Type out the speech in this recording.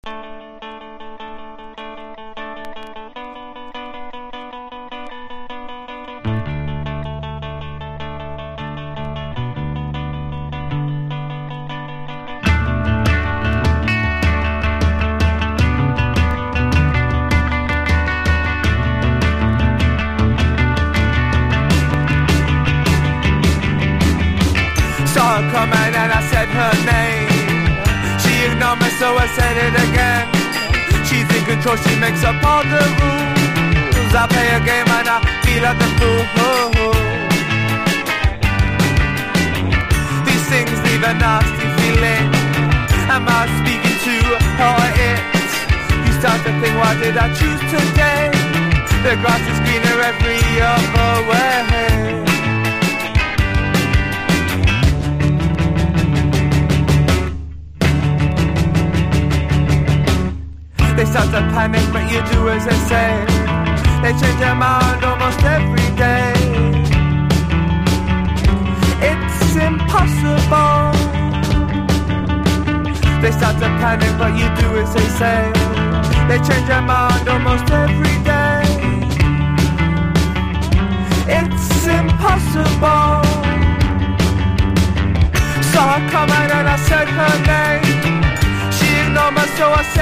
Saw her come in and I said her name. She ignored me, so I said it again. She's in control, she makes up all the rules. I play a game and I feel like the fool. These things leave a nasty feeling. Am I speaking to her or it? You start to think, why did I choose today? The grass is greener every other way. They start to panic, but you do as they say. They change their mind almost every day. It's impossible. They start to panic, but you do as they say. They change their mind almost every day. It's impossible. Saw her come out and I said her name. She ignored me, so I said